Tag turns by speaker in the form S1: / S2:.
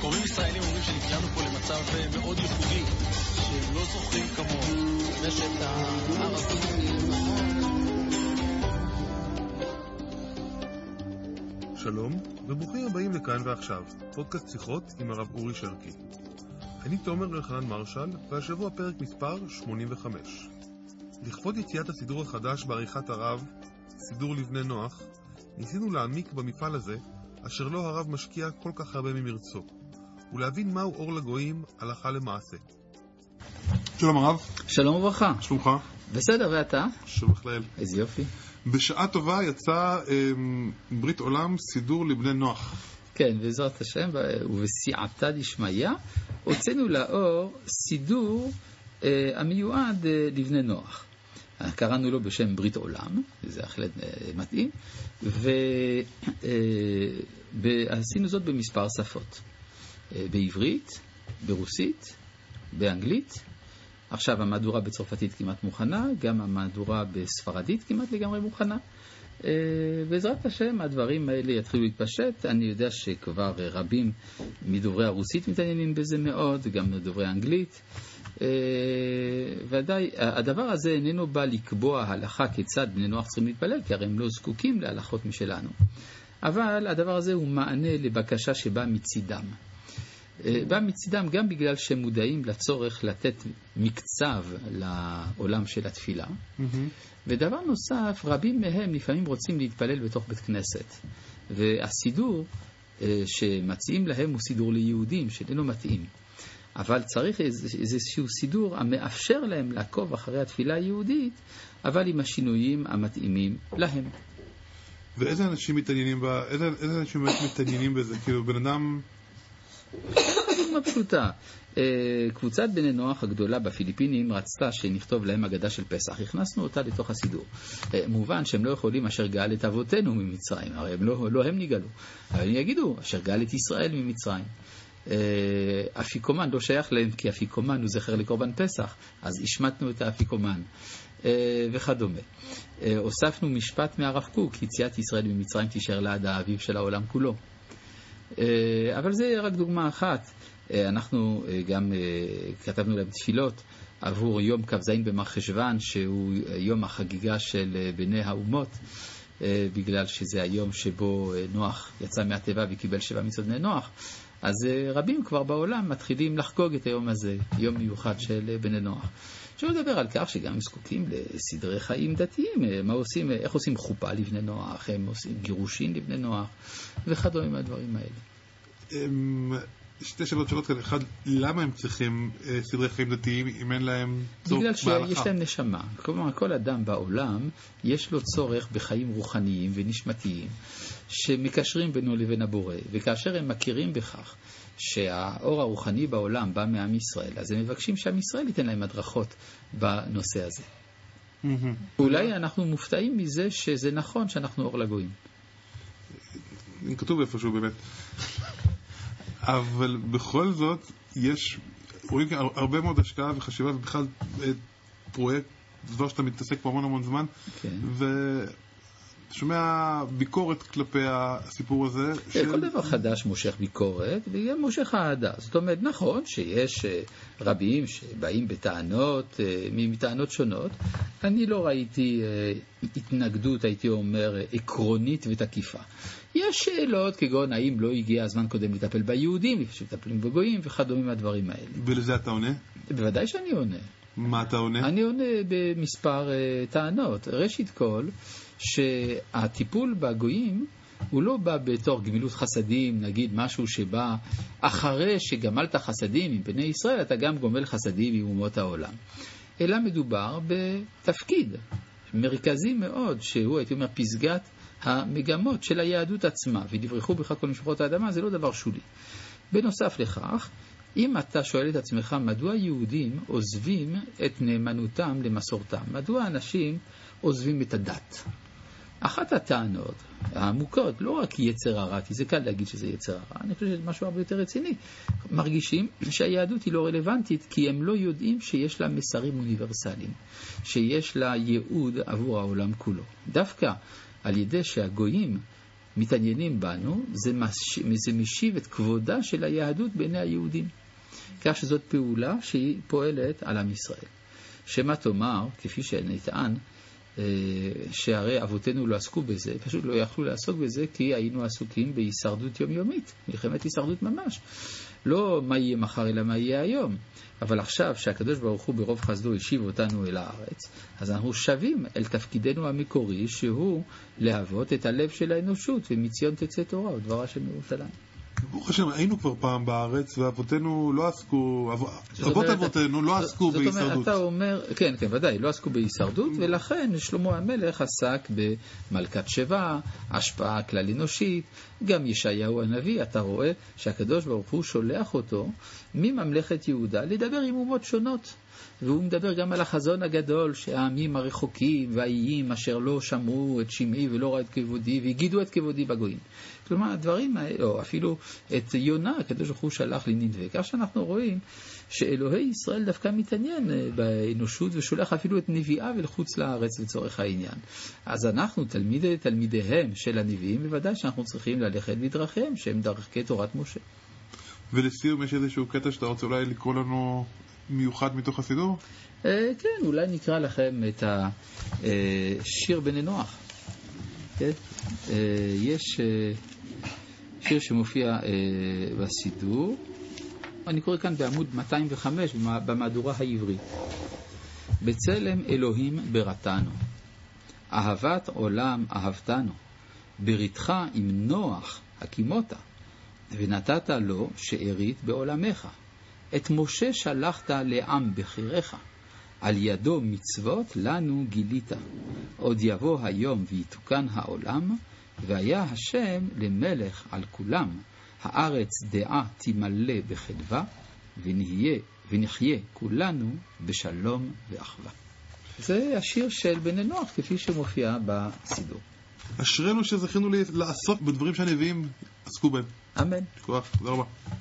S1: גורמים ישראלים אומרים שנקראנו פה למצב מאוד ייחודי, שהם לא זוכרים כמוהו. רשת הערבים.
S2: שלום, וברוכים הבאים לכאן ועכשיו, פודקאסט שיחות עם הרב אורי שרקי. אני תומר אלחנן מרשל, והשבוע פרק מספר 85. לכבוד יציאת הסידור החדש בעריכת הרב, סידור לבני נוח, ניסינו להעמיק במפעל הזה, אשר לא הרב משקיע כל כך הרבה ממרצו, ולהבין מהו אור לגויים הלכה למעשה. שלום הרב.
S3: שלום וברכה.
S2: שלומך?
S3: בסדר, ואתה?
S2: שבח לאל.
S3: איזה יופי.
S2: בשעה טובה יצא ברית עולם סידור לבני נוח.
S3: כן, בעזרת השם, ובסייעתא דשמיא, הוצאנו לאור סידור המיועד לבני נוח. קראנו לו בשם ברית עולם, זה בהחלט מתאים, ועשינו זאת במספר שפות. בעברית, ברוסית, באנגלית. עכשיו המהדורה בצרפתית כמעט מוכנה, גם המהדורה בספרדית כמעט לגמרי מוכנה. בעזרת השם הדברים האלה יתחילו להתפשט. אני יודע שכבר רבים מדוברי הרוסית מתעניינים בזה מאוד, גם מדוברי האנגלית. ודאי, הדבר הזה איננו בא לקבוע הלכה כיצד בני נוח צריכים להתפלל, כי הרי הם לא זקוקים להלכות משלנו. אבל הדבר הזה הוא מענה לבקשה שבאה מצידם. בא מצידם גם בגלל שהם מודעים לצורך לתת מקצב לעולם של התפילה. ודבר נוסף, רבים מהם לפעמים רוצים להתפלל בתוך בית כנסת. והסידור שמציעים להם הוא סידור ליהודים, שאיננו מתאים. אבל צריך איזשהו סידור המאפשר להם לעקוב אחרי התפילה היהודית, אבל עם השינויים המתאימים להם.
S2: ואיזה אנשים מתעניינים איזה אנשים מתעניינים בזה? כאילו בן אדם...
S3: דוגמה פשוטה. קבוצת בני נוח הגדולה בפיליפינים רצתה שנכתוב להם אגדה של פסח. הכנסנו אותה לתוך הסידור. מובן שהם לא יכולים אשר גאל את אבותינו ממצרים. הרי לא הם נגאלו. אבל הם יגידו אשר גאל את ישראל ממצרים. אפיקומן לא שייך להם, כי אפיקומן הוא זכר לקורבן פסח, אז השמטנו את האפיקומן וכדומה. הוספנו משפט מהרב קוק, יציאת ישראל ממצרים תישאר לעד האביב של העולם כולו. אבל זה רק דוגמה אחת. אנחנו גם כתבנו להם תפילות עבור יום כ"ז במרחשוון, שהוא יום החגיגה של בני האומות, בגלל שזה היום שבו נוח יצא מהטבע וקיבל 7 מצוות בני נוח. אז רבים כבר בעולם מתחילים לחגוג את היום הזה, יום מיוחד של בני נוח. אפשר לדבר על כך שגם זקוקים לסדרי חיים דתיים. מה עושים, איך עושים חופה לבני נוח, הם עושים גירושין לבני נוח וכדומה מהדברים האלה.
S2: שתי שאלות כאלה. אחד, למה הם צריכים סדרי חיים דתיים אם אין להם צורך בהלכה?
S3: בגלל שיש להם נשמה. כלומר, כל אדם בעולם יש לו צורך בחיים רוחניים ונשמתיים שמקשרים בינו לבין הבורא, וכאשר הם מכירים בכך שהאור הרוחני בעולם בא מעם ישראל, אז הם מבקשים שעם ישראל ייתן להם הדרכות בנושא הזה. אולי אנחנו מופתעים מזה שזה נכון שאנחנו אור לגויים.
S2: כתוב איפשהו באמת. אבל בכל זאת יש, רואים הרבה מאוד השקעה וחשיבה, ובכלל פרויקט, דבר שאתה מתעסק פה המון זמן, ושומע ביקורת כלפי הסיפור הזה.
S3: כל דבר חדש מושך ביקורת, וגם מושך אהדה. זאת אומרת, נכון שיש רבים שבאים בטענות, מטענות שונות. אני לא ראיתי התנגדות, הייתי אומר, עקרונית ותקיפה. יש שאלות כגון האם לא הגיע הזמן קודם לטפל ביהודים, שמטפלים בגויים וכדומה מהדברים האלה.
S2: ולזה אתה עונה?
S3: בוודאי שאני עונה.
S2: מה אתה עונה?
S3: אני עונה במספר טענות. ראשית כל, שהטיפול בגויים הוא לא בא בתור גמילות חסדים, נגיד משהו שבא אחרי שגמלת חסדים עם בני ישראל, אתה גם גומל חסדים עם אומות העולם. אלא מדובר בתפקיד מרכזי מאוד, שהוא, הייתי אומר, פסגת המגמות של היהדות עצמה, ודברכו בך כל משפחות האדמה, זה לא דבר שולי. בנוסף לכך, אם אתה שואל את עצמך, מדוע יהודים עוזבים את נאמנותם למסורתם? מדוע אנשים עוזבים את הדת? אחת הטענות העמוקות, לא רק יצר הרע, כי זה קל להגיד שזה יצר הרע, אני חושב שזה משהו הרבה יותר רציני. מרגישים שהיהדות היא לא רלוונטית, כי הם לא יודעים שיש לה מסרים אוניברסליים, שיש לה ייעוד עבור העולם כולו. דווקא על ידי שהגויים מתעניינים בנו, זה משיב את כבודה של היהדות בעיני היהודים. כך שזאת פעולה שהיא פועלת על עם ישראל. שמה תאמר, כפי שנטען, שהרי אבותינו לא עסקו בזה, פשוט לא יכלו לעסוק בזה, כי היינו עסוקים בהישרדות יומיומית, מלחמת הישרדות ממש. לא מה יהיה מחר אלא מה יהיה היום. אבל עכשיו שהקדוש ברוך הוא ברוב חסדו השיב אותנו אל הארץ, אז אנחנו שווים אל תפקידנו המקורי, שהוא להוות את הלב של האנושות, ומציון תצא תורה ודברה של ירושלים.
S2: ברוך השם, היינו כבר פעם בארץ, ואבותינו לא עסקו, אבותינו לא עסקו בהישרדות. זאת אומרת,
S3: אתה אומר, כן, ודאי, לא עסקו בהישרדות, ולכן שלמה המלך עסק במלכת שבא, השפעה כלל אנושית, גם ישעיהו הנביא, אתה רואה שהקדוש ברוך הוא שולח אותו מממלכת יהודה לדבר עם אומות שונות. והוא מדבר גם על החזון הגדול שהעמים הרחוקים והאיים אשר לא שמעו את שמעי ולא ראו את כבודי והגידו את כבודי בגויים. כלומר, הדברים האלה, או אפילו את יונה, הקדוש ברוך הוא שלח לנינווה. כך שאנחנו רואים שאלוהי ישראל דווקא מתעניין באנושות ושולח אפילו את נביאה ולחוץ לארץ לצורך העניין. אז אנחנו, תלמידיהם של הנביאים, בוודאי שאנחנו צריכים ללכת בדרכיהם, שהם דרכי תורת משה.
S2: ולסיום, יש איזשהו קטע שאתה רוצה אולי לקרוא לנו מיוחד מתוך הסידור?
S3: כן, אולי נקרא לכם את השיר בני נוח. כן? יש שיר שמופיע בסידור. אני קורא כאן בעמוד 205 במהדורה העברית. בצלם אלוהים בראתנו, אהבת עולם אהבתנו, בריתך עם נוח הקימותה, ונתת לו שארית בעולמך. את משה שלחת לעם בחירך, על ידו מצוות לנו גילית. עוד יבוא היום ויתוקן העולם, והיה השם למלך על כולם. הארץ דעה תמלא בחדווה, ונחיה כולנו בשלום ואחווה. זה השיר של בני נוח, כפי שמופיע בסידור.
S2: אשרינו שזכינו לעסוק בדברים שהנביאים עסקו בהם.
S3: אמן.
S2: כוח, תודה רבה.